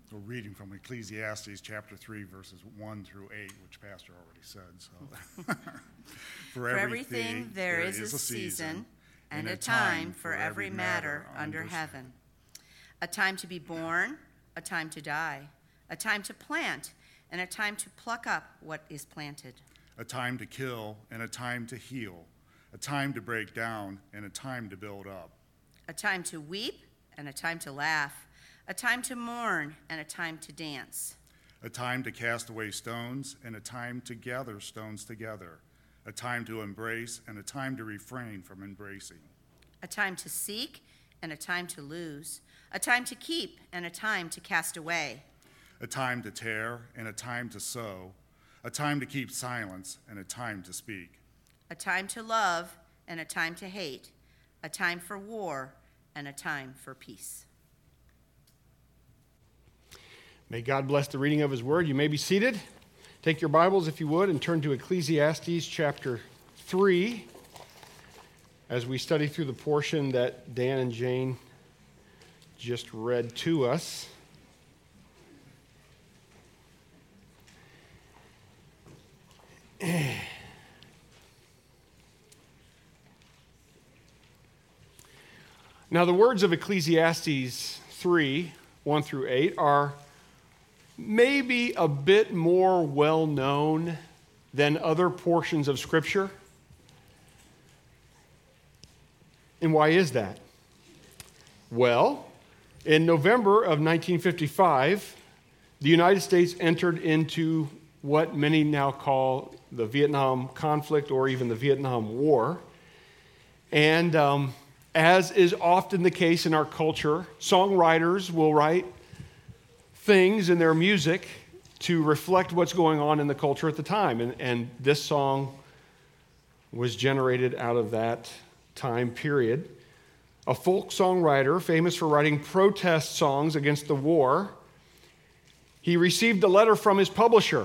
We're reading from Ecclesiastes chapter 3, verses 1 through 8, which Pastor already said. So, For everything there is a season, and a time for every matter under heaven. A time to be born, a time to die, a time to plant, and a time to pluck up what is planted. A time to kill and a time to heal, a time to break down and a time to build up. A time to weep and a time to laugh, a time to mourn and a time to dance. A time to cast away stones and a time to gather stones together. A time to embrace and a time to refrain from embracing. A time to seek and a time to lose. A time to keep and a time to cast away. A time to tear and a time to sow. A time to keep silence and a time to speak. A time to love and a time to hate. A time for war and a time for peace. May God bless the reading of his word. You may be seated. Take your Bibles, if you would, and turn to Ecclesiastes chapter 3 as we study through the portion that Dan and Jane just read to us. Now, the words of Ecclesiastes 3, 1 through 8 are maybe a bit more well-known than other portions of Scripture. And why is that? Well, in November of 1955, the United States entered into what many now call the Vietnam conflict or even the Vietnam War. And as is often the case in our culture, songwriters will write things in their music to reflect what's going on in the culture at the time. And this song was generated out of that time period. A folk songwriter famous for writing protest songs against the war, he received a letter from his publisher.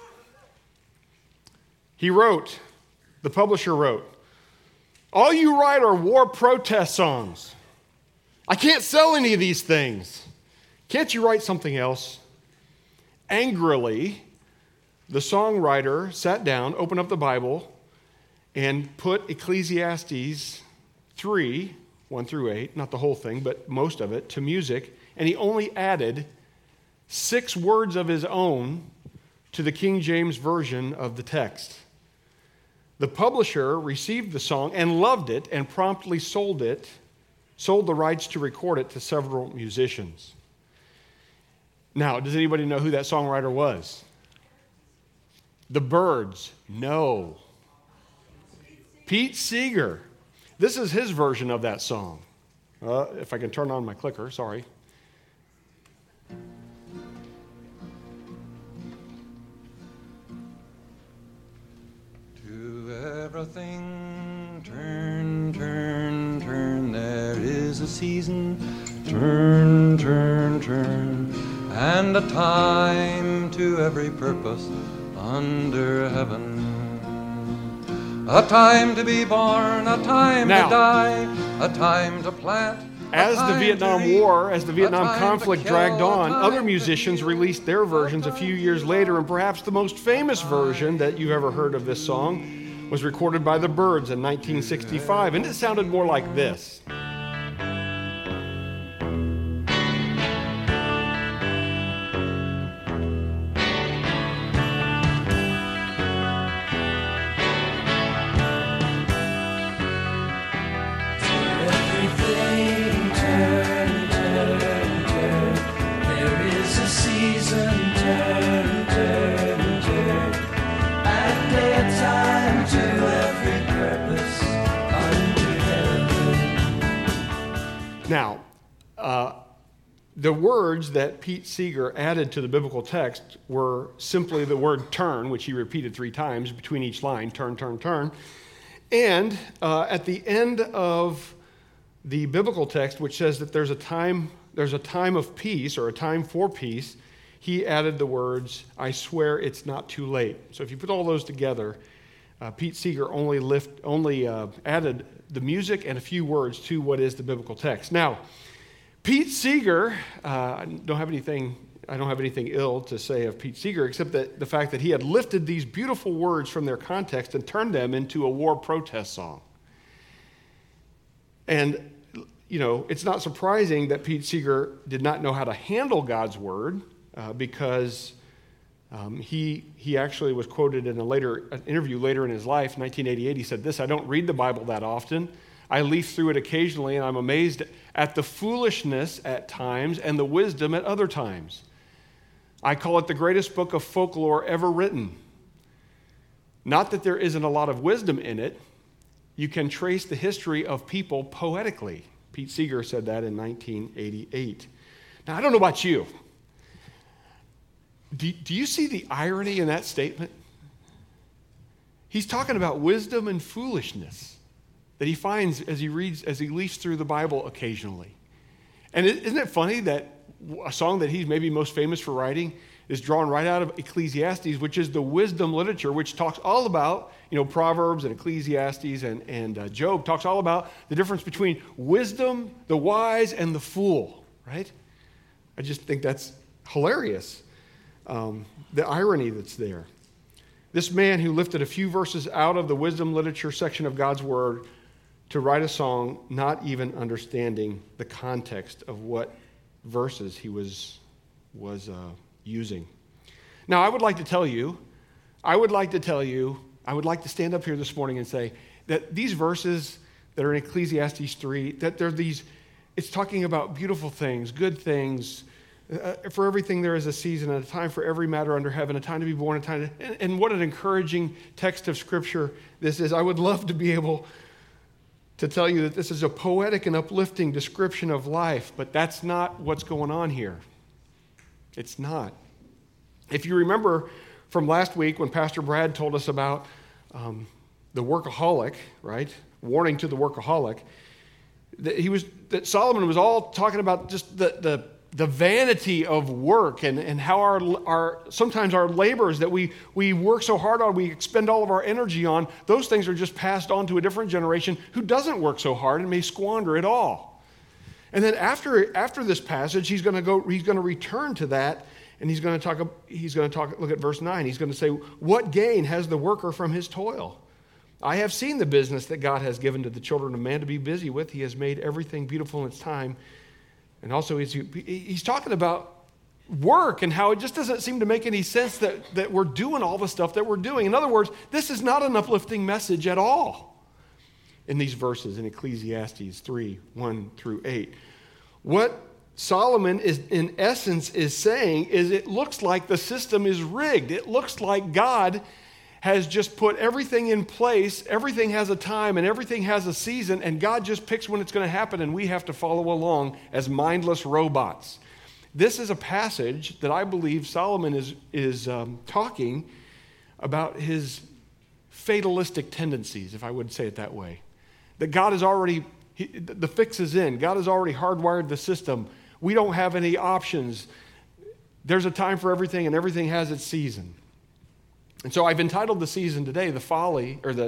The publisher wrote, "All you write are war protest songs. I can't sell any of these things. Can't you write something else?" Angrily, the songwriter sat down, opened up the Bible, and put Ecclesiastes 3, 1 through 8, not the whole thing, but most of it, to music, and he only added 6 words of his own to the King James Version of the text. The publisher received the song and loved it and promptly sold the rights to record it to several musicians. Now, does anybody know who that songwriter was? The Byrds? No. Pete Seeger. This is his version of that song. If I can turn on my clicker, sorry. To everything, turn, turn, turn. There is a season, turn, turn, turn. And a time to every purpose under heaven. A time to be born, a time to die, a time to plant. As the Vietnam conflict dragged on, other musicians released their versions a few years later, and perhaps the most famous version that you've ever heard of this song was recorded by the Byrds in 1965, and it sounded more like this. Now, the words that Pete Seeger added to the biblical text were simply the word turn, which he repeated 3 times between each line, turn, turn, turn. And at the end of the biblical text, which says that there's a time of peace or a time for peace, he added the words, "I swear it's not too late." So if you put all those together, Pete Seeger only added the music and a few words to what is the biblical text. Now, Pete Seeger, I don't have anything I don't have anything ill to say of Pete Seeger, except that the fact that he had lifted these beautiful words from their context and turned them into a war protest song. And, it's not surprising that Pete Seeger did not know how to handle God's word because he actually was quoted in an interview later in his life, 1988. He said this: "I don't read the Bible that often. I leaf through it occasionally, and I'm amazed at the foolishness at times and the wisdom at other times. I call it the greatest book of folklore ever written. Not that there isn't a lot of wisdom in it. You can trace the history of people poetically." Pete Seeger said that in 1988. Now, I don't know about you. Do you see the irony in that statement? He's talking about wisdom and foolishness that he finds as he leafs through the Bible occasionally. And isn't it funny that a song that he's maybe most famous for writing is drawn right out of Ecclesiastes, which is the wisdom literature, which talks all about, Proverbs and Ecclesiastes and Job talks all about the difference between wisdom, the wise, and the fool, right? I just think that's hilarious, the irony that's there. This man who lifted a few verses out of the wisdom literature section of God's word to write a song, not even understanding the context of what verses he was using. Now, I would like to stand up here this morning and say that these verses that are in Ecclesiastes 3, that it's talking about beautiful things, good things. For everything there is a season and a time for every matter under heaven, a time to be born, and what an encouraging text of Scripture this is. I would love to be able to tell you that this is a poetic and uplifting description of life, but that's not what's going on here. It's not. If you remember from last week when Pastor Brad told us about the workaholic, right? Warning to the workaholic, that Solomon was all talking about just the vanity of work and how our sometimes our labors that we work so hard on, we expend all of our energy on, those things are just passed on to a different generation who doesn't work so hard and may squander it all. And then after this passage, he's going to return to that, and he's going to talk. Look at verse 9. He's going to say, "What gain has the worker from his toil? I have seen the business that God has given to the children of man to be busy with. He has made everything beautiful in its time." And also he's talking about work and how it just doesn't seem to make any sense that we're doing all the stuff that we're doing. In other words, this is not an uplifting message at all in these verses in Ecclesiastes 3, 1 through 8. What Solomon in essence is saying is it looks like the system is rigged. It looks like God has just put everything in place, everything has a time and everything has a season, and God just picks when it's going to happen, and we have to follow along as mindless robots. This is a passage that I believe Solomon is talking about his fatalistic tendencies, if I would say it that way. That God has already, the fix is in. God has already hardwired the system. We don't have any options. There's a time for everything, and everything has its season. And so I've entitled the sermon today, the folly of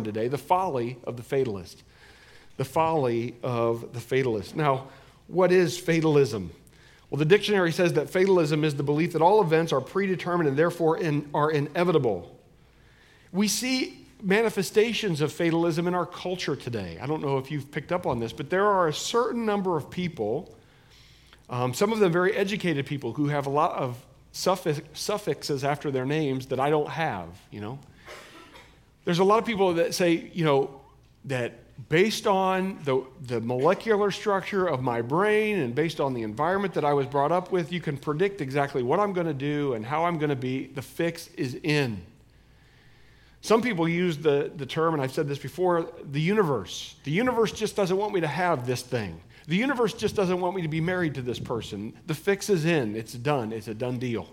the fatalist. The folly of the fatalist. Now, what is fatalism? Well, the dictionary says that fatalism is the belief that all events are predetermined and therefore are inevitable. We see manifestations of fatalism in our culture today. I don't know if you've picked up on this, but there are a certain number of people, some of them very educated people, who have a lot of suffixes after their names that I don't have, There's a lot of people that say, that based on the molecular structure of my brain and based on the environment that I was brought up with, you can predict exactly what I'm going to do and how I'm going to be. The fix is in. Some people use the term, and I've said this before, the universe. The universe just doesn't want me to have this thing. The universe just doesn't want me to be married to this person. The fix is in. It's done. It's a done deal.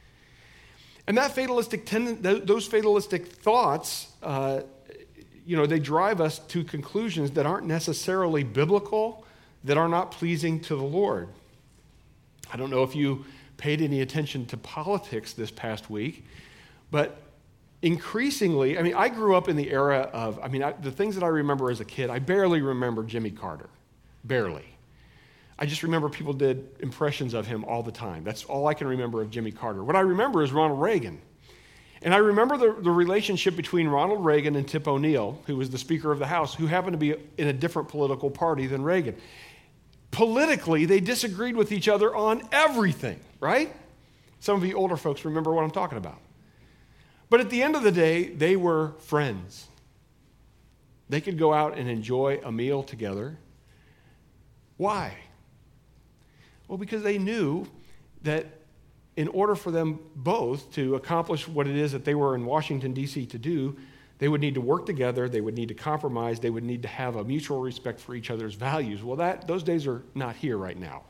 And those fatalistic thoughts, they drive us to conclusions that aren't necessarily biblical, that are not pleasing to the Lord. I don't know if you paid any attention to politics this past week, but increasingly, I grew up in the era of, the things that I remember as a kid, I barely remember Jimmy Carter. Barely. I just remember people did impressions of him all the time. That's all I can remember of Jimmy Carter. What I remember is Ronald Reagan. And I remember the relationship between Ronald Reagan and Tip O'Neill, who was the Speaker of the House, who happened to be in a different political party than Reagan. Politically, they disagreed with each other on everything, right? Some of you older folks remember what I'm talking about. But at the end of the day, they were friends. They could go out and enjoy a meal together. Why? Well, because they knew that in order for them both to accomplish what it is that they were in Washington, D.C. to do, they would need to work together, they would need to compromise, they would need to have a mutual respect for each other's values. Well, those days are not here right now.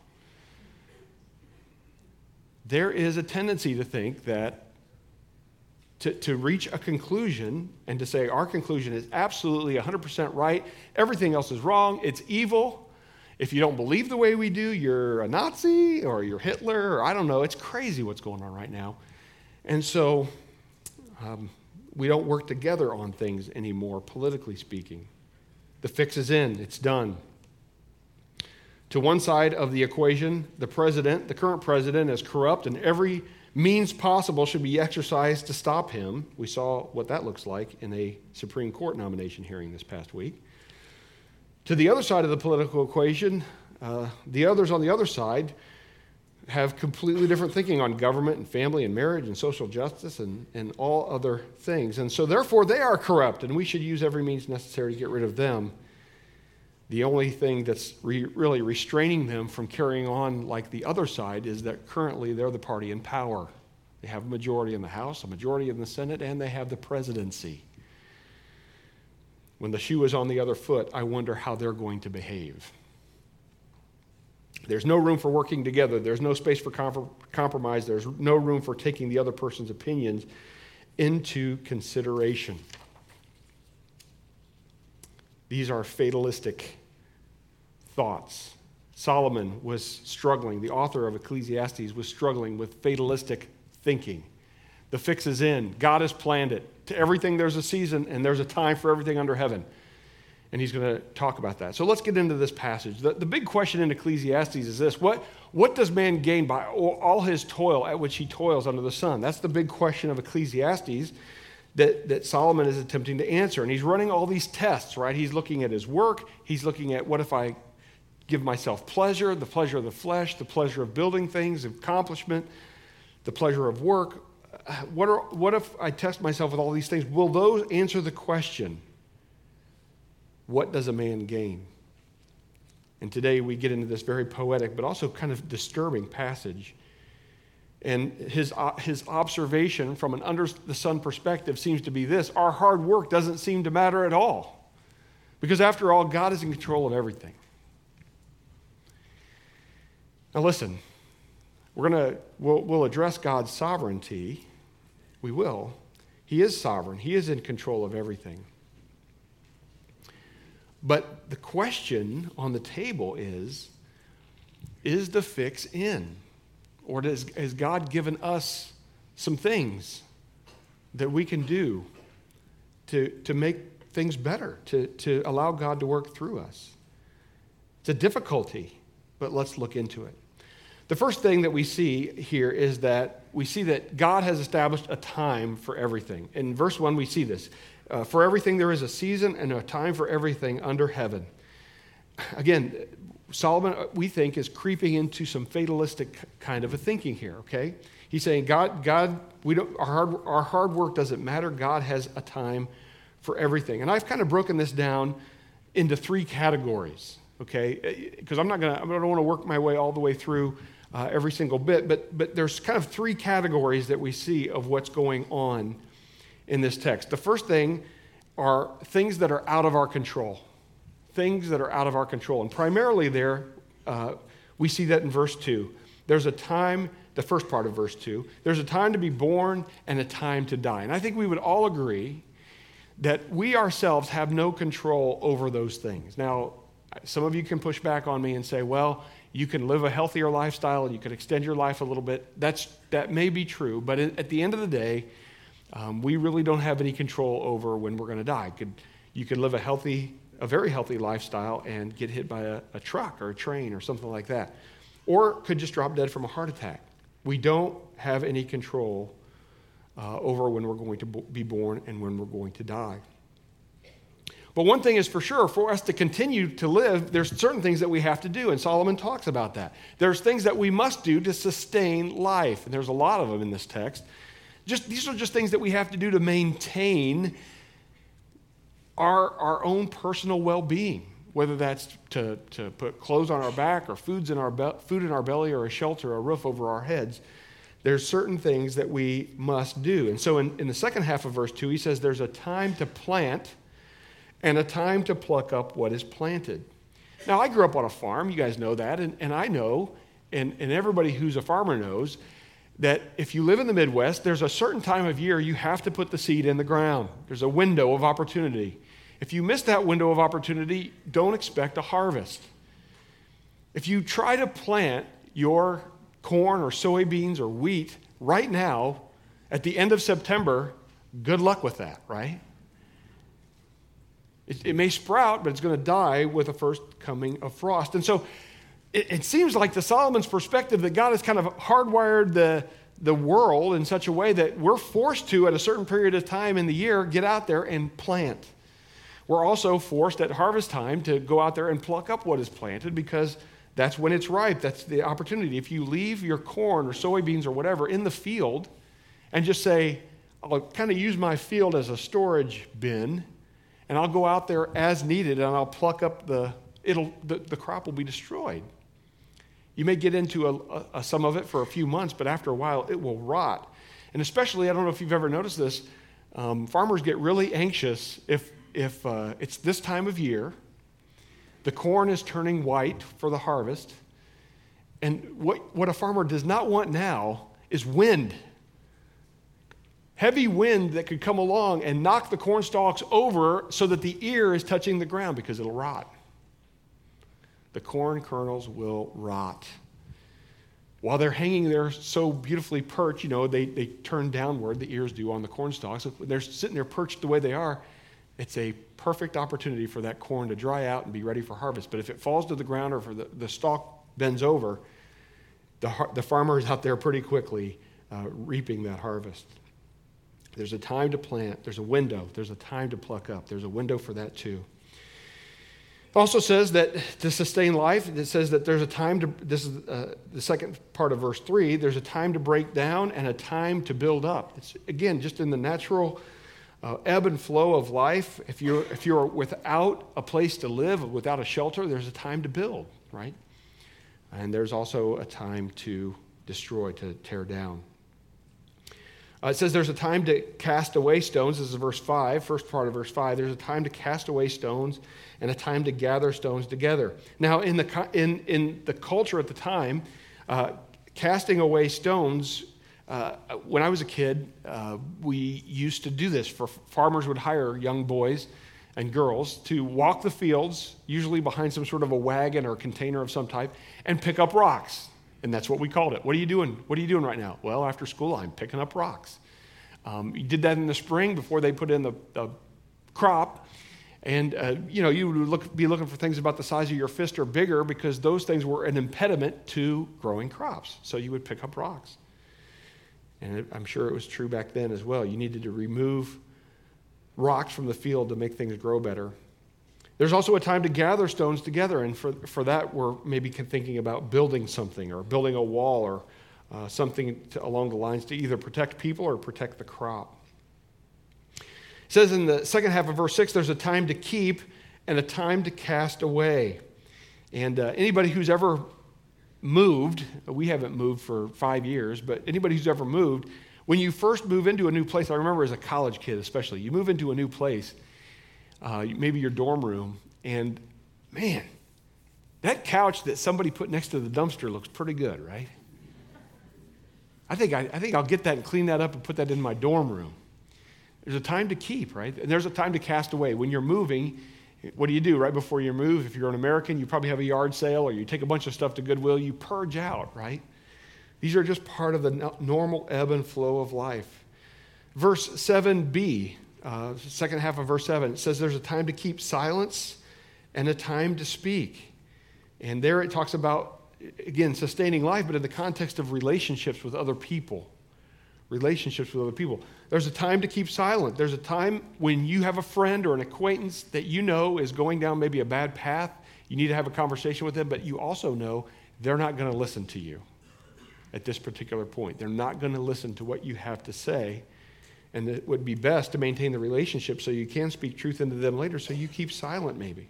There is a tendency to think that to reach a conclusion and to say our conclusion is absolutely 100% right, everything else is wrong, it's evil. If you don't believe the way we do, you're a Nazi or you're Hitler, or I don't know. It's crazy what's going on right now. And so we don't work together on things anymore, politically speaking. The fix is in. It's done. To one side of the equation, the current president, is corrupt, and every means possible should be exercised to stop him. We saw what that looks like in a Supreme Court nomination hearing this past week. To the other side of the political equation, the others on the other side have completely different thinking on government and family and marriage and social justice and all other things. And so therefore they are corrupt, and we should use every means necessary to get rid of them. The only thing that's really restraining them from carrying on like the other side is that currently they're the party in power. They have a majority in the House, a majority in the Senate, and they have the presidency. When the shoe is on the other foot, I wonder how they're going to behave. There's no room for working together. There's no space for compromise. There's no room for taking the other person's opinions into consideration. These are fatalistic thoughts. Solomon was struggling, the author of Ecclesiastes was struggling with fatalistic thinking. The fix is in. God has planned it. To everything there's a season, and there's a time for everything under heaven. And he's going to talk about that. So let's get into this passage. The big question in Ecclesiastes is this: what does man gain by all his toil at which he toils under the sun? That's the big question of Ecclesiastes that Solomon is attempting to answer. And he's running all these tests, right? He's looking at his work. He's looking at, what if I give myself pleasure, the pleasure of the flesh, the pleasure of building things, accomplishment, the pleasure of work. What if I test myself with all these things? Will those answer the question, what does a man gain? And today we get into this very poetic but also kind of disturbing passage. And his observation from an under-the-sun perspective seems to be this: our hard work doesn't seem to matter at all. Because after all, God is in control of everything. Now listen, we'll address God's sovereignty. We will. He is sovereign. He is in control of everything. But the question on the table is the fix in? Or has God given us some things that we can do to make things better, to allow God to work through us? It's a difficulty, but let's look into it. The first thing that we see here is that we see that God has established a time for everything. In verse 1, we see this. For everything there is a season and a time for everything under heaven. Again, Solomon, we think, is creeping into some fatalistic kind of a thinking here, okay? He's saying, God, our hard work doesn't matter. God has a time for everything. And I've kind of broken this down into three categories, okay? Because I don't want to work my way all the way through every single bit, but there's kind of three categories that we see of what's going on in this text. The first thing are things that are out of our control. Things that are out of our control. And primarily there, we see that in verse 2. There's a time, the first part of verse 2, there's a time to be born and a time to die. And I think we would all agree that we ourselves have no control over those things. Now, some of you can push back on me and say, well, you can live a healthier lifestyle and you can extend your life a little bit. That may be true, but at the end of the day, we really don't have any control over when we're going to die. You could live a healthy a very healthy lifestyle and get hit by a truck or a train or something like that. Or could just drop dead from a heart attack. We don't have any control over when we're going to be born and when we're going to die. But one thing is for sure, for us to continue to live, there's certain things that we have to do, and Solomon talks about that. There's things that we must do to sustain life, and there's a lot of them in this text. These are just things that we have to do to maintain our own personal well-being, whether that's to put clothes on our back or food in our belly or a shelter, a roof over our heads. There's certain things that we must do. And so in the second half of verse 2, he says there's a time to plant and a time to pluck up what is planted. Now, I grew up on a farm. You guys know that. And I know, and everybody who's a farmer knows, that if you live in the Midwest, there's a certain time of year you have to put the seed in the ground. There's a window of opportunity. If you miss that window of opportunity, don't expect a harvest. If you try to plant your corn or soybeans or wheat right now, at the end of September, good luck with that, right? It may sprout, but it's going to die with the first coming of frost. And so it seems like, to Solomon's perspective, that God has kind of hardwired the world in such a way that we're forced to, at a certain period of time in the year, get out there and plant. We're also forced at harvest time to go out there and pluck up what is planted, because that's when it's ripe. That's the opportunity. If you leave your corn or soybeans or whatever in the field and just say, I'll kind of use my field as a storage bin, and I'll go out there as needed and I'll pluck up the crop will be destroyed. You may get into some of it for a few months, but after a while it will rot. And especially, I don't know if you've ever noticed this, farmers get really anxious if it's this time of year, the corn is turning white for the harvest, and what a farmer does not want now is wind. Heavy wind that could come along and knock the corn stalks over so that the ear is touching the ground, because it'll rot. The corn kernels will rot. While they're hanging there so beautifully perched, they turn downward, the ears do, on the corn stalks. If they're sitting there perched the way they are, it's a perfect opportunity for that corn to dry out and be ready for harvest. But if it falls to the ground or if the stalk bends over, the farmer is out there pretty quickly reaping that harvest. There's a time to plant. There's a window. There's a time to pluck up. There's a window for that too. It also says that to sustain life, it says that there's a time to, this is the second part of verse 3, there's a time to break down and a time to build up. It's, again, just in the natural ebb and flow of life. If you're without a place to live, without a shelter, there's a time to build, right? And there's also a time to destroy, to tear down. It says there's a time to cast away stones. This is verse 5, first part of verse 5. There's a time to cast away stones and a time to gather stones together. Now, in the culture at the time, casting away stones, when I was a kid, we used to do this. Farmers would hire young boys and girls to walk the fields, usually behind some sort of a wagon or container of some type, and pick up rocks. And that's what we called it. What are you doing? What are you doing right now? Well, after school, I'm picking up rocks. You did that in the spring before they put in the crop. And, you would be looking for things about the size of your fist or bigger, because those things were an impediment to growing crops. So you would pick up rocks. And I'm sure it was true back then as well. You needed to remove rocks from the field to make things grow better. There's also a time to gather stones together, and for that we're maybe thinking about building something or building a wall or something along the lines to either protect people or protect the crop. It says in the second half of verse 6, there's a time to keep and a time to cast away. And anybody who's ever moved, we haven't moved for 5 years, but anybody who's ever moved, when you first move into a new place, I remember as a college kid especially, you move into a new place, maybe your dorm room, and man, that couch that somebody put next to the dumpster looks pretty good, right? I think I'll get that and clean that up and put that in my dorm room. There's a time to keep, right? And there's a time to cast away. When you're moving, what do you do right before you move? If you're an American, you probably have a yard sale, or you take a bunch of stuff to Goodwill, you purge out, right? These are just part of the normal ebb and flow of life. Verse 7b, second half of verse 7, it says there's a time to keep silence and a time to speak. And there it talks about, again, sustaining life, but in the context of relationships with other people. Relationships with other people. There's a time to keep silent. There's a time when you have a friend or an acquaintance that you know is going down maybe a bad path. You need to have a conversation with them, but you also know they're not going to listen to you at this particular point. They're not going to listen to what you have to say. And it would be best to maintain the relationship so you can speak truth into them later, so you keep silent maybe.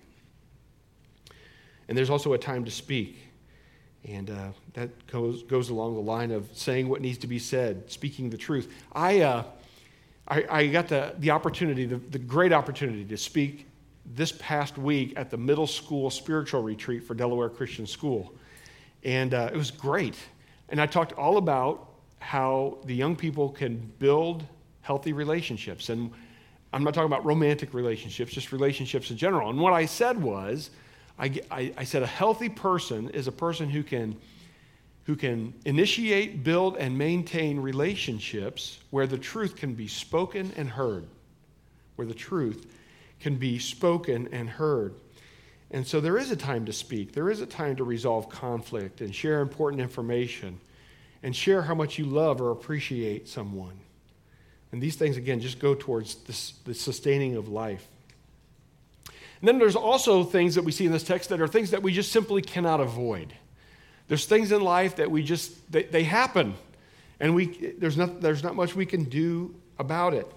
And there's also a time to speak. And that goes along the line of saying what needs to be said, speaking the truth. I got the opportunity, the great opportunity to speak this past week at the middle school spiritual retreat for Delaware Christian School. And it was great. And I talked all about how the young people can build healthy relationships. And I'm not talking about romantic relationships, just relationships in general. And what I said was, I said a healthy person is a person who can initiate, build, and maintain relationships where the truth can be spoken and heard. Where the truth can be spoken and heard. And so there is a time to speak. There is a time to resolve conflict and share important information and share how much you love or appreciate someone. And these things, again, just go towards the sustaining of life. And then there's also things that we see in this text that are things that we just simply cannot avoid. There's things in life that they happen, and there's not much we can do about it.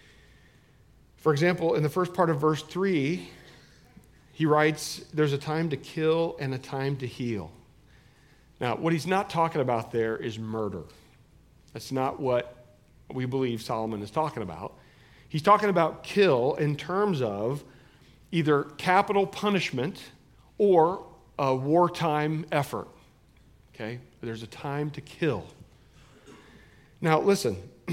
For example, in the first part of verse 3, he writes, there's a time to kill and a time to heal. Now, what he's not talking about there is murder. That's not what we believe Solomon is talking about. He's talking about kill in terms of either capital punishment or a wartime effort. Okay? There's a time to kill. Now, listen,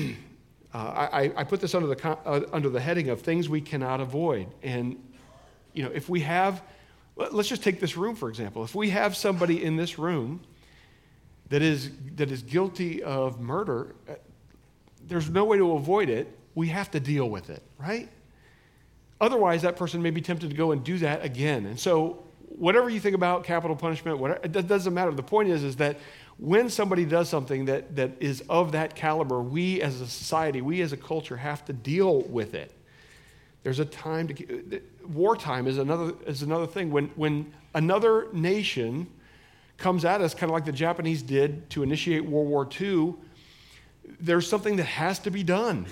I put this under the heading of things we cannot avoid. And, if we have, let's just take this room, for example. If we have somebody in this room that is guilty of murder, there's no way to avoid it. We have to deal with it, right? Otherwise, that person may be tempted to go and do that again. And so whatever you think about capital punishment, it doesn't matter. The point is that when somebody does something that is of that caliber, we as a society, we as a culture have to deal with it. There's a time to... Wartime is another thing. When another nation comes at us, kind of like the Japanese did to initiate World War II, there's something that has to be done.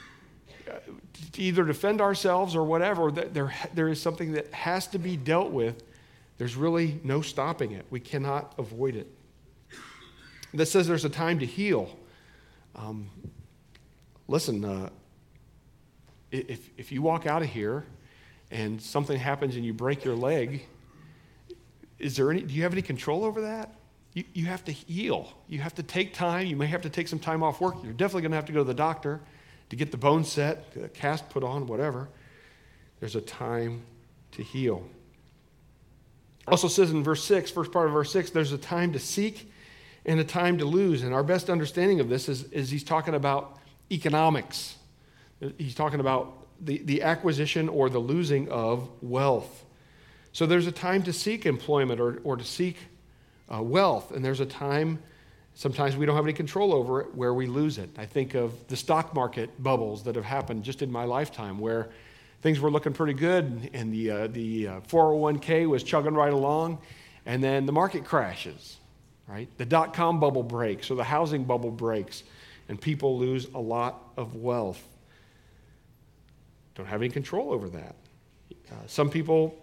To either defend ourselves or whatever, there is something that has to be dealt with. There's really no stopping it. We cannot avoid it. That says there's a time to heal. Listen, if you walk out of here and something happens and you break your leg, do you have any control over that? You have to heal. You have to take time. You may have to take some time off work. You're definitely going to have to go to the doctor to get the bone set, a cast put on, whatever. There's a time to heal. Also says in verse 6, first part of verse 6, there's a time to seek and a time to lose. And our best understanding of this is he's talking about economics. He's talking about the acquisition or the losing of wealth. So there's a time to seek employment or to seek wealth, and there's a time, sometimes we don't have any control over it, where we lose it. I think of the stock market bubbles that have happened just in my lifetime, where things were looking pretty good, and the 401k was chugging right along, and then the market crashes, right? The dot-com bubble breaks, or the housing bubble breaks, and people lose a lot of wealth. Don't have any control over that. Some people,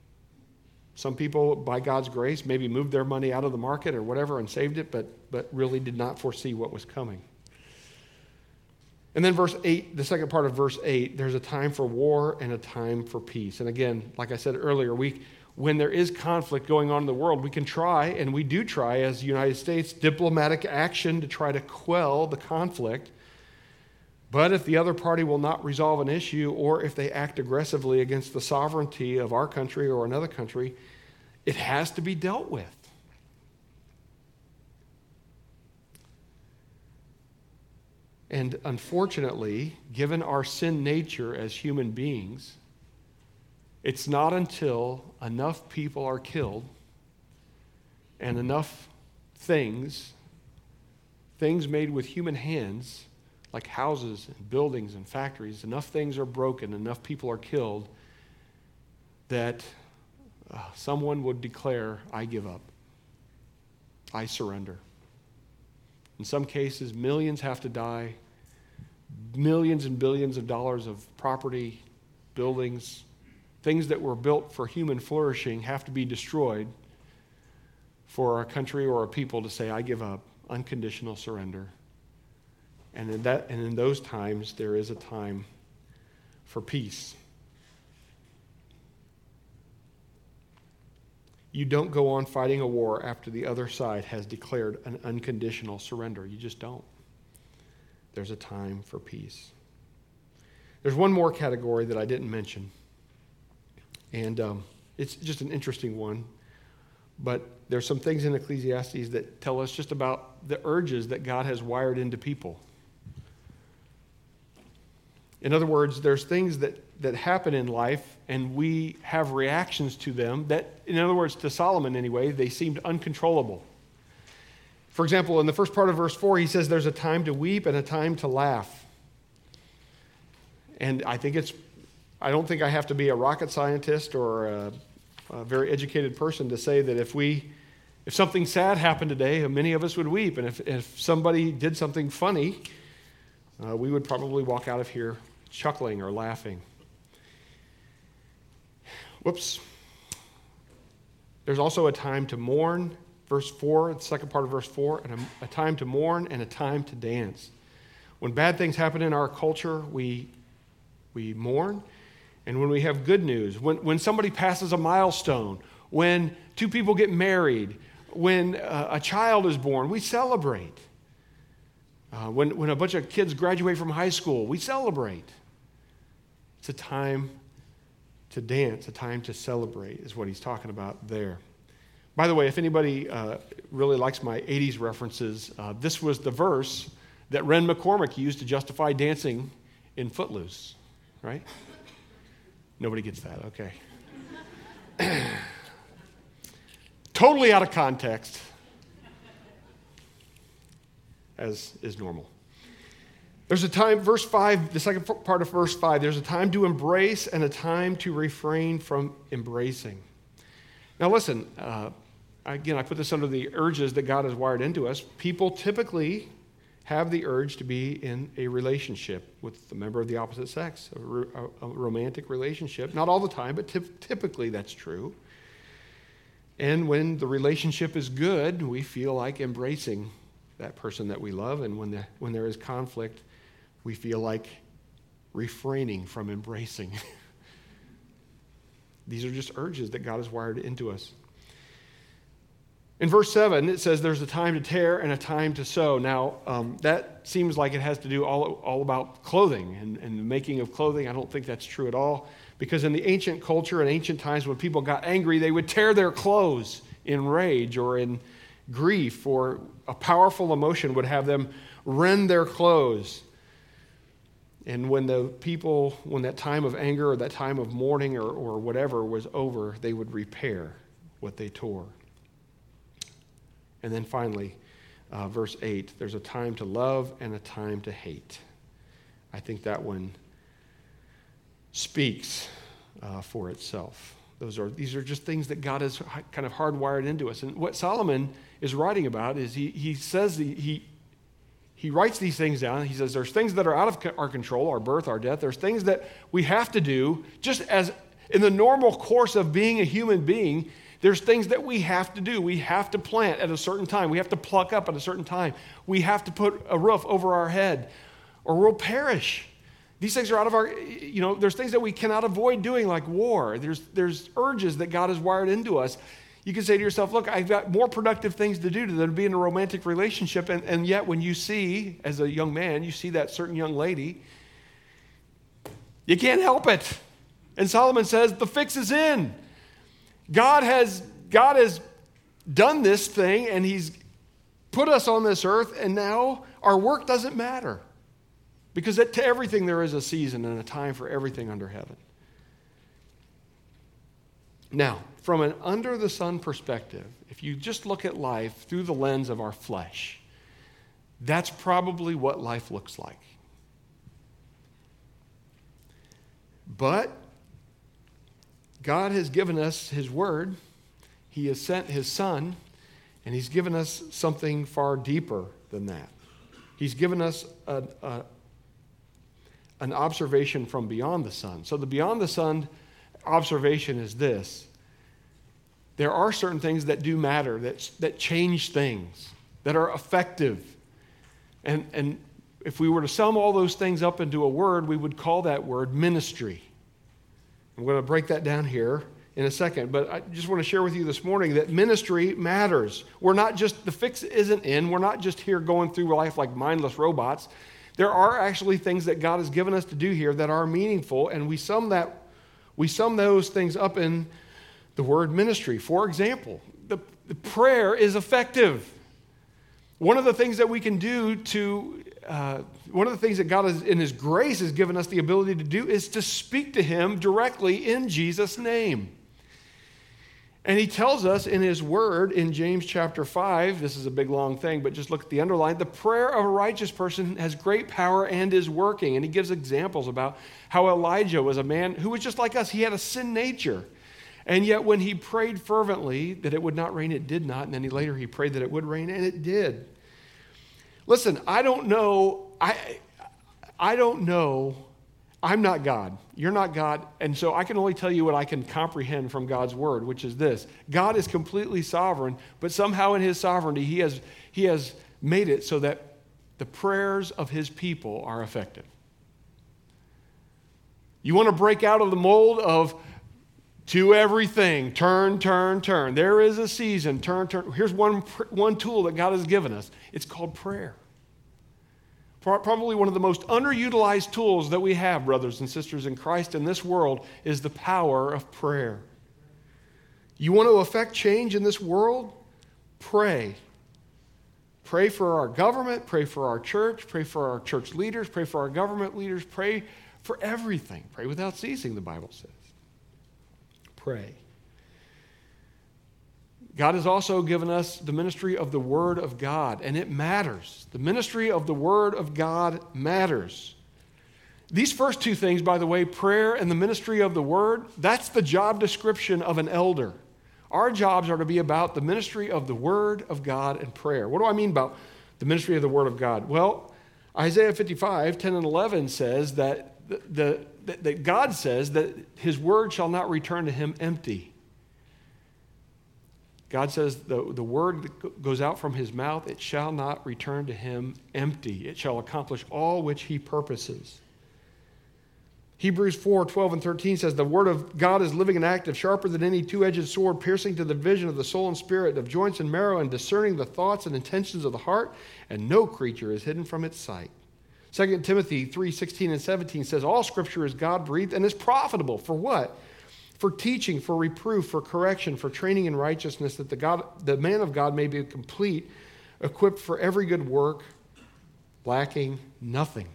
by God's grace, maybe moved their money out of the market or whatever and saved it, but really did not foresee what was coming. And then verse 8, the second part of verse 8, there's a time for war and a time for peace. And again, like I said earlier, when there is conflict going on in the world, we can try, and we do try as the United States, diplomatic action to try to quell the conflict. But if the other party will not resolve an issue, or if they act aggressively against the sovereignty of our country or another country, it has to be dealt with. And unfortunately, given our sin nature as human beings, It's not until enough people are killed and enough things made with human hands, like houses and buildings and factories, enough things are broken, enough people are killed, that someone would declare, I give up. I surrender. In some cases, millions have to die. Millions and billions of dollars of property, buildings, things that were built for human flourishing have to be destroyed for a country or a people to say, I give up, unconditional surrender. And in those times, there is a time for peace. You don't go on fighting a war after the other side has declared an unconditional surrender. You just don't. There's a time for peace. There's one more category that I didn't mention, and it's just an interesting one, but there's some things in Ecclesiastes that tell us just about the urges that God has wired into people. In other words, there's things that happen in life, and we have reactions to them that, in other words, to Solomon anyway, they seemed uncontrollable. For example, in the first part of verse 4, he says there's a time to weep and a time to laugh. And I don't think I have to be a rocket scientist or a very educated person to say that if something sad happened today, many of us would weep. And if somebody did something funny, we would probably walk out of here chuckling or laughing. Whoops. There's also a time to mourn, verse 4, the second part of verse 4, and a time to mourn and a time to dance. When bad things happen in our culture, we mourn. And when we have good news, when somebody passes a milestone, when two people get married, when a child is born, we celebrate. When a bunch of kids graduate from high school, we celebrate. It's a time to dance, a time to celebrate is what he's talking about there. By the way, if anybody really likes my 80s references, this was the verse that Ren McCormick used to justify dancing in Footloose, right? Nobody gets that, okay. Totally out of context, as is normal. There's a time, verse 5, the second part of verse 5, there's a time to embrace and a time to refrain from embracing. Now listen, again, I put this under the urges that God has wired into us. People typically have the urge to be in a relationship with a member of the opposite sex, a romantic relationship. Not all the time, but typically that's true. And when the relationship is good, we feel like embracing that person that we love. And when there is conflict, we feel like refraining from embracing. These are just urges that God has wired into us. In verse 7, it says there's a time to tear and a time to sew. Now, that seems like it has to do all about clothing and the making of clothing. I don't think that's true at all, because in the ancient culture and ancient times when people got angry, they would tear their clothes in rage or in grief, or a powerful emotion would have them rend their clothes. And when that time of anger or that time of mourning or whatever was over, they would repair what they tore. And then finally, verse 8, there's a time to love and a time to hate. I think that one speaks for itself. These are just things that God has kind of hardwired into us. And what Solomon is writing about is he says he writes these things down. He says there's things that are out of our control, our birth, our death. There's things that we have to do just as in the normal course of being a human being. There's things that we have to do. We have to plant at a certain time. We have to pluck up at a certain time. We have to put a roof over our head or we'll perish. These things are out of our, there's things that we cannot avoid doing, like war. There's urges that God has wired into us. You can say to yourself, look, I've got more productive things to do than to be in a romantic relationship. And yet when you see, as a young man, you see that certain young lady, you can't help it. And Solomon says the fix is in. God has done this thing, and he's put us on this earth, and now our work doesn't matter. Because to everything there is a season and a time for everything under heaven. Now, from an under-the-sun perspective, if you just look at life through the lens of our flesh, that's probably what life looks like. But God has given us His Word. He has sent His Son, and He's given us something far deeper than that. He's given us an observation from beyond the sun. So the beyond the sun observation is this. There are certain things that do matter, that change things, that are effective. And if we were to sum all those things up into a word, we would call that word ministry. I'm going to break that down here in a second, but I just want to share with you this morning that ministry matters. We're not just, the fix isn't in, we're not just here going through life like mindless robots. There are actually things that God has given us to do here that are meaningful, and we sum those things up in the word ministry. For example, the prayer is effective. One of the things that we can do one of the things that God has, in His grace has given us the ability to do is to speak to Him directly in Jesus' name. And He tells us in His Word in James chapter 5, this is a big long thing, but just look at the underline, the prayer of a righteous person has great power and is working. And He gives examples about how Elijah was a man who was just like us. He had a sin nature. And yet when he prayed fervently that it would not rain, it did not. And then later he prayed that it would rain, and it did. Listen, I don't know. I don't know. I'm not God. You're not God. And so I can only tell you what I can comprehend from God's word, which is this. God is completely sovereign, but somehow in His sovereignty, He has made it so that the prayers of His people are effective. You want to break out of the mold of to everything, turn, turn, turn. There is a season, turn, turn. Here's one tool that God has given us. It's called prayer. Probably one of the most underutilized tools that we have, brothers and sisters in Christ, in this world is the power of prayer. You want to affect change in this world? Pray. Pray for our government, pray for our church, pray for our church leaders, pray for our government leaders, pray for everything. Pray without ceasing, the Bible says. Pray. God has also given us the ministry of the Word of God, and it matters. The ministry of the Word of God matters. These first two things, by the way, prayer and the ministry of the Word, that's the job description of an elder. Our jobs are to be about the ministry of the Word of God and prayer. What do I mean about the ministry of the Word of God? Well, Isaiah 55, 10 and 11 says that God says that His Word shall not return to Him empty. God says the word that goes out from His mouth, it shall not return to Him empty. It shall accomplish all which He purposes. Hebrews 4, 12 and 13 says, the word of God is living and active, sharper than any two-edged sword, piercing to the division of the soul and spirit, of joints and marrow, and discerning the thoughts and intentions of the heart, and no creature is hidden from its sight. 2 Timothy 3, 16 and 17 says, all Scripture is God-breathed and is profitable. For what? For teaching, for reproof, for correction, for training in righteousness, that the man of God may be complete, equipped for every good work, lacking nothing.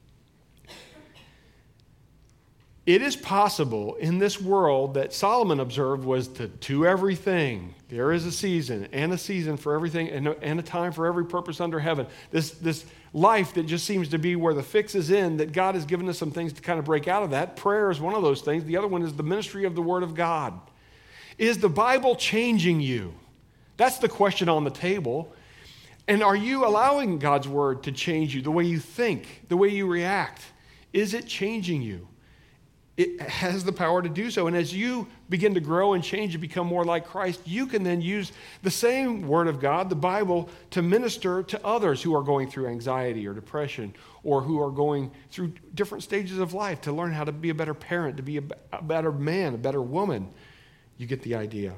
It is possible in this world that Solomon observed was to everything. There is a season for everything, and a time for every purpose under heaven. This life that just seems to be where the fix is in, that God has given us some things to kind of break out of that. Prayer is one of those things. The other one is the ministry of the Word of God. Is the Bible changing you? That's the question on the table. And are you allowing God's Word to change you, the way you think, the way you react? Is it changing you? It has the power to do so. And as you begin to grow and change and become more like Christ, you can then use the same Word of God, the Bible, to minister to others who are going through anxiety or depression, or who are going through different stages of life, to learn how to be a better parent, to be a better man, a better woman. You get the idea.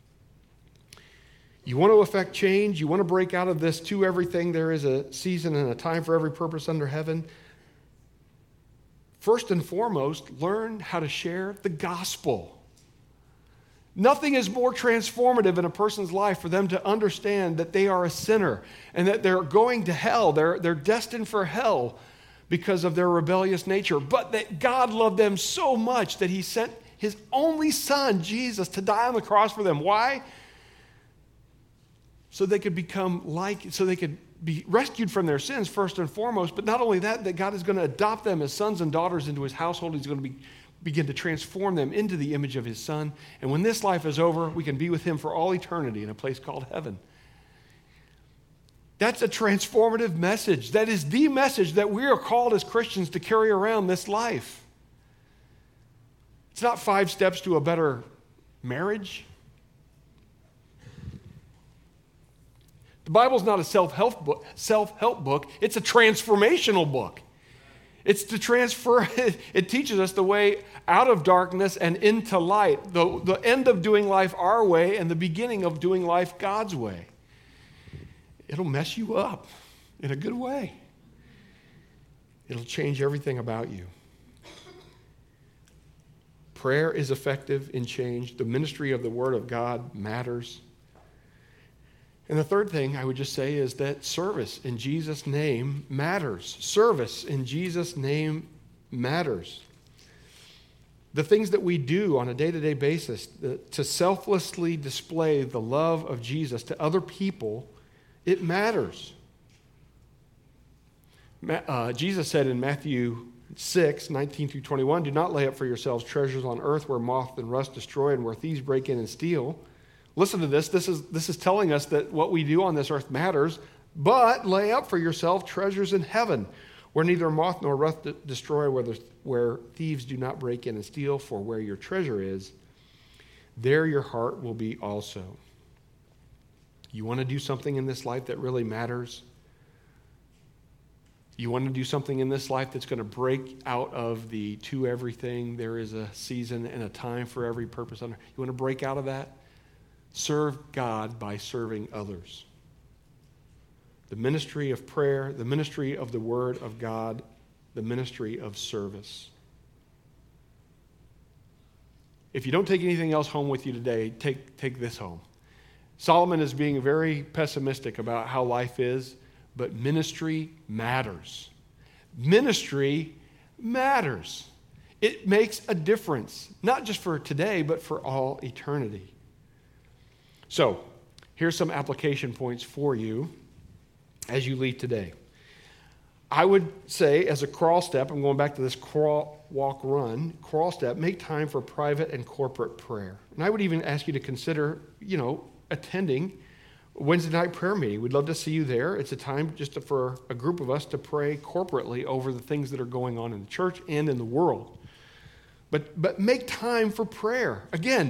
You want to affect change. You want to break out of this to everything. There is a season and a time for every purpose under heaven. First and foremost, learn how to share the gospel. Nothing is more transformative in a person's life for them to understand that they are a sinner and that they're going to hell. They're destined for hell because of their rebellious nature. But that God loved them so much that He sent his only son, Jesus, to die on the cross for them. Why? So they could be rescued from their sins first and foremost, but not only that God is going to adopt them as sons and daughters into his household. He's going to begin to transform them into the image of his son. And when this life is over, we can be with him for all eternity in a place called heaven. That's a transformative message. That is the message that we are called as Christians to carry around this life. It's not 5 steps to a better marriage. The Bible's not a self-help book. It's a transformational book. It's to transfer, it teaches us the way out of darkness and into light, the end of doing life our way and the beginning of doing life God's way. It'll mess you up in a good way. It'll change everything about you. Prayer is effective in change. The ministry of the Word of God matters. And the third thing I would just say is that service in Jesus' name matters. Service in Jesus' name matters. The things that we do on a day-to-day basis to selflessly display the love of Jesus to other people, it matters. Jesus said in Matthew 6:19-21, "Do not lay up for yourselves treasures on earth where moth and rust destroy and where thieves break in and steal." Listen to this. This is telling us that what we do on this earth matters, but lay up for yourself treasures in heaven, where neither moth nor rust destroy, where thieves do not break in and steal. For where your treasure is, there your heart will be also. You want to do something in this life that really matters? You want to do something in this life that's going to break out of the to everything, there is a season and a time for every purpose. You want to break out of that? Serve God by serving others. The ministry of prayer, the ministry of the Word of God, the ministry of service. If you don't take anything else home with you today, take this home. Solomon is being very pessimistic about how life is, but ministry matters. Ministry matters. It makes a difference, not just for today, but for all eternity. So, here's some application points for you as you leave today. I would say, as a crawl step, I'm going back to this crawl, walk, run, crawl step, make time for private and corporate prayer. And I would even ask you to consider, attending Wednesday night prayer meeting. We'd love to see you there. It's a time just for a group of us to pray corporately over the things that are going on in the church and in the world. But make time for prayer. Again,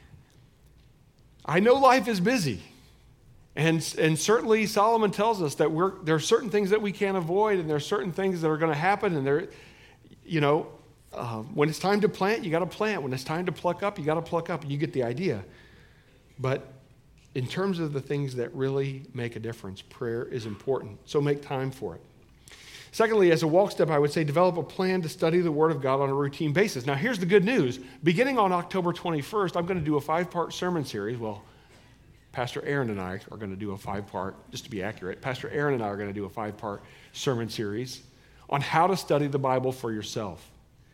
I know life is busy. And certainly Solomon tells us that there are certain things that we can't avoid, and there are certain things that are going to happen. And when it's time to plant, you got to plant. When it's time to pluck up, you got to pluck up. You get the idea. But in terms of the things that really make a difference, prayer is important. So make time for it. Secondly, as a walk step, I would say develop a plan to study the Word of God on a routine basis. Now, here's the good news. Beginning on October 21st, I'm going to do a 5-part sermon series. Well, Pastor Aaron and I are going to do a 5-part, just to be accurate, Pastor Aaron and I are going to do a 5-part sermon series on how to study the Bible for yourself.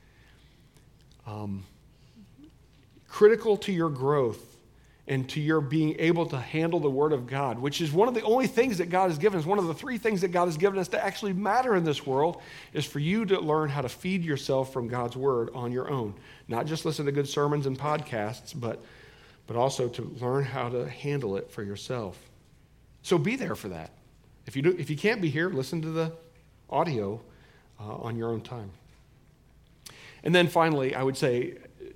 Critical to your growth and to your being able to handle the Word of God, which is one of the only things that God has given us, one of the 3 things that God has given us to actually matter in this world, is for you to learn how to feed yourself from God's Word on your own. Not just listen to good sermons and podcasts, but also to learn how to handle it for yourself. So be there for that. If you can't be here, listen to the audio on your own time. And then finally, I would say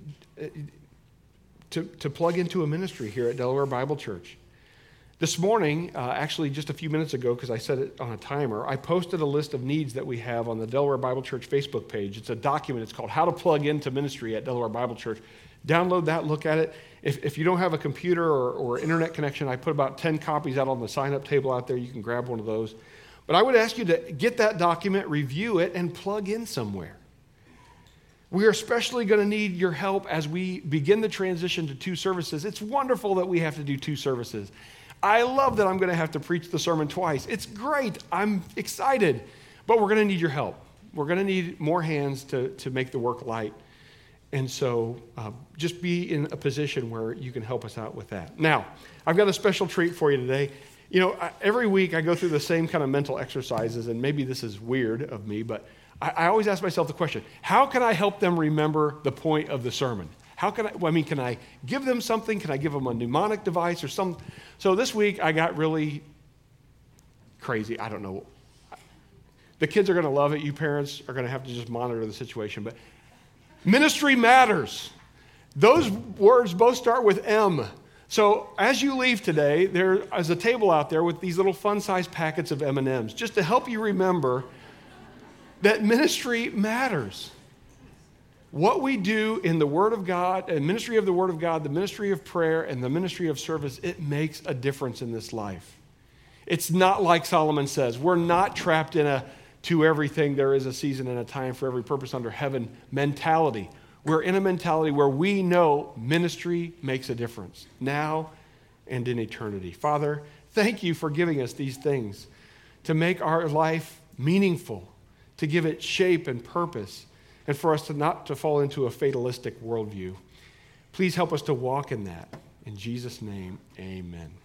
to plug into a ministry here at Delaware Bible Church. This morning, actually just a few minutes ago, because I set it on a timer, I posted a list of needs that we have on the Delaware Bible Church Facebook page. It's a document. It's called How to Plug Into Ministry at Delaware Bible Church. Download that, look at it. If you don't have a computer or internet connection, I put about 10 copies out on the sign-up table out there. You can grab one of those. But I would ask you to get that document, review it, and plug in somewhere. We are especially going to need your help as we begin the transition to 2 services. It's wonderful that we have to do 2 services. I love that I'm going to have to preach the sermon twice. It's great. I'm excited. But we're going to need your help. We're going to need more hands to make the work light. And so just be in a position where you can help us out with that. Now, I've got a special treat for you today. You know, every week I go through the same kind of mental exercises, and maybe this is weird of me, but I always ask myself the question, how can I help them remember the point of the sermon? How can can I give them something? Can I give them a mnemonic device or some? So this week I got really crazy. I don't know. The kids are going to love it. You parents are going to have to just monitor the situation. But ministry matters. Those words both start with M. So as you leave today, there is a table out there with these little fun-sized packets of M&Ms, just to help you remember that ministry matters. What we do in the Word of God, the ministry of the Word of God, the ministry of prayer, and the ministry of service, it makes a difference in this life. It's not like Solomon says. We're not trapped in a to everything there is a season and a time for every purpose under heaven mentality. We're in a mentality where we know ministry makes a difference now and in eternity. Father, thank you for giving us these things to make our life meaningful, to give it shape and purpose, and for us to not to fall into a fatalistic worldview. Please help us to walk in that. In Jesus' name, amen.